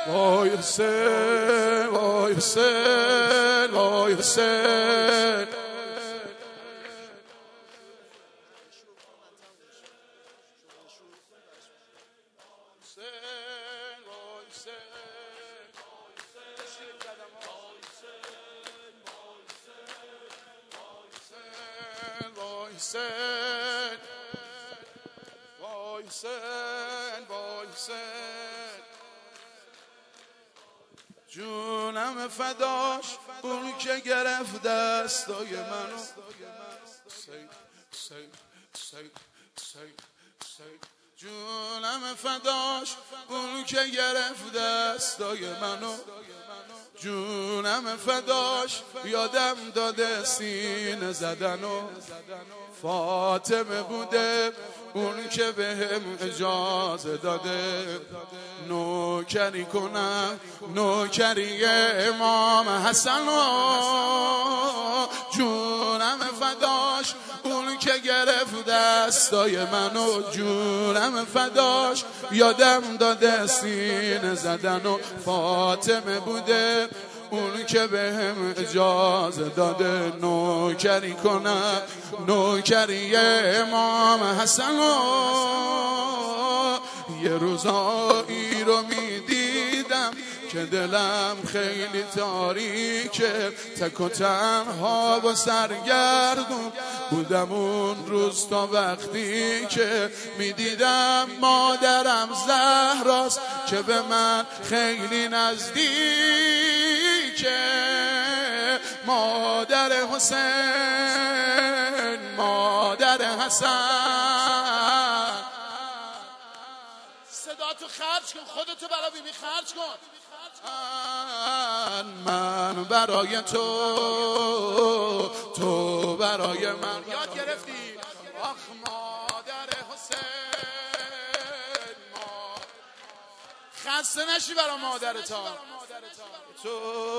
وای حسین وای حسین وای حسین جونم فداش اون که گرفت دستای منو جونم فداش اون که گرفت دستای منو جونم فداش یادم داده سینه زدنو فاطمه بوده اون که بهم اجازه داده نوکری کنم نوکری امام حسن جونم فداش اون که گرفت دستای منو جونم فداش یادم داده سینه زدن و فاطمه بوده اون که بهم اجازه داده نوکری کنم نوکری امام حسن یه روزایی رو میدیدم که دلم خیلی تاریکه تک و تنها و سرگردون بودم اون روز تا وقتی که میدیدم مادرم زهراست که به من خیلی نزدیکه مادر حسین مادر حسن صداتو خرج کن خودتو برای بیبی خرج کن من برای تو تو برای من یاد گرفتی آخ مادر حسین خسته نشی برای مادرتا تو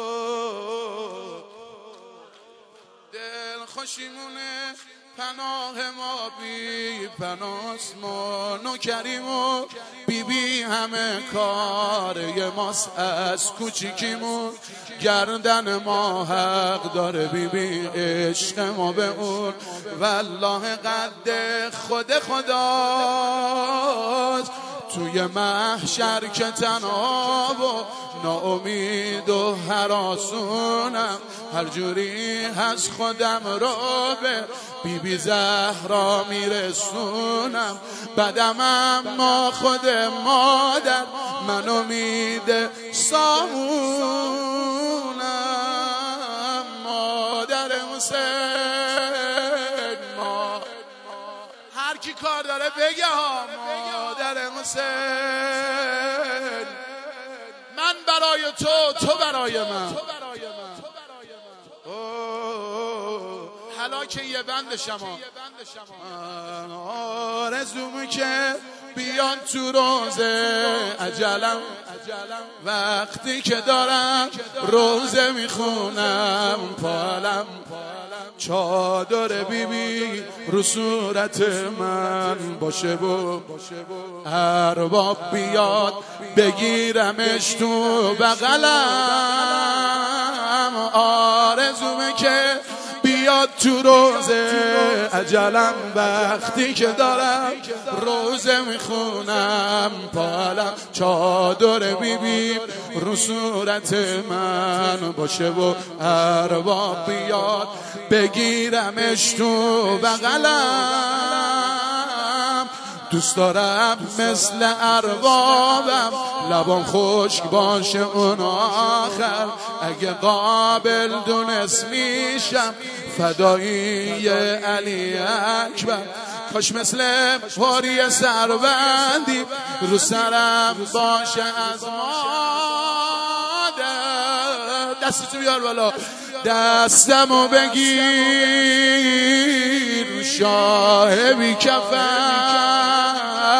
دل خوشیمونه پناه ما بی پناست ما نوکریم و بی همه کار ماست از کوچیکیمون گردن ما حق داره بی عشق ما به اون والله قد خود خداست توی محشر که تنها و ناامید و هراسونم هر جوری هست خودم رو به بیبی زهرا میرسونم بدم اما خود مادر من امید سامونم مادر حسین هر کی کار داره بگه ها مادر حسین من برای تو تو برای من حالا که یه بند شما آرزومه که بیان تو روزه عجلم وقتی که دارم روزه میخونم پالم چادر بیبی رو صورت من باشه و ارباب بیاد بگیرمش تو بغلم آرزومه که بیاد تو روزه عجلم وقتی که دارم روزه میخونم پالم چادر بیبی رو صورت من باشه و ارباب بیاد بگیرمش تو بغلم دوست دارم مثل اربابم لبام خشک باشه اون آخر اگه قابل دونست میشم فدایی علی اکبر کاش مثل پاری سربندی رو سرم باشه از مادر دستتو بیار بالا دستمو بگیر شاه بی کفن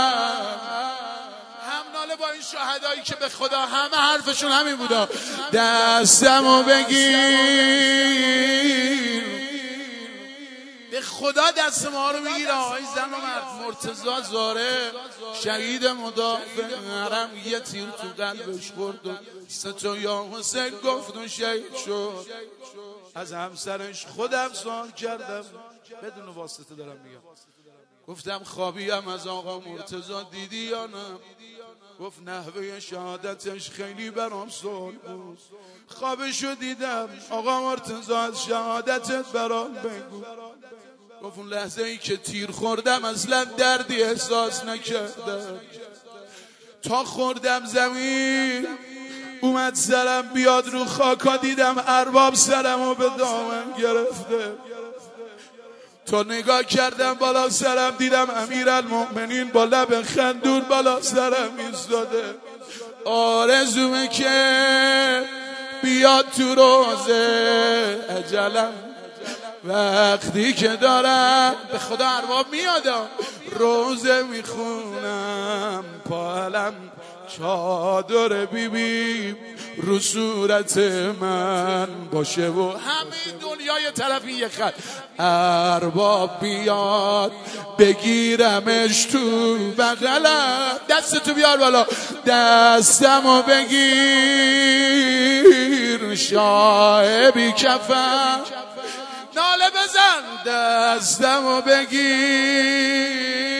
همناله با این شهدایی که به خدا همه حرفشون همین بودا دستمو بگیر به خدا دست ما رو میگیره. آقای زن و مرد مرتضی زاره شهید مدافع حرم یه تیر تو قلبش خورد و 3 تا یا حسین گفت و شهید شد. از همسرش خودم سوال کردم، بدون واسطه دارم میگم، گفتم خوابیم از آقا مرتضی دیدی یا نه؟ گفت نحوه شهادتش خیلی برام سوال بود. خوابشو دیدم. آقا مرتضی از شهادتت برام بگو. گفت اون لحظه ای که تیر خوردم اصلا دردی احساس نکردم، تا خوردم زمین اومد سرم بیاد رو خاکا دیدم ارباب سرمو به دامن گرفته. تا نگاه کردم بالا سرم دیدم امیرالمؤمنین با لب خندون بالا سرم ایستاده. آرزومه که بیاد تو روزه اجلم وقتی که دارم، به خدا ارباب میادم، روزه میخونم پالم چادر بیبی رو صورت من باشه و همه دنیای طرف یه خط. ارباب بیاد بگیرمش تو بغلم، دستتو بیار بالا، دستمو بگیر شاه بی کفم، ناله بزن دستمو بگیر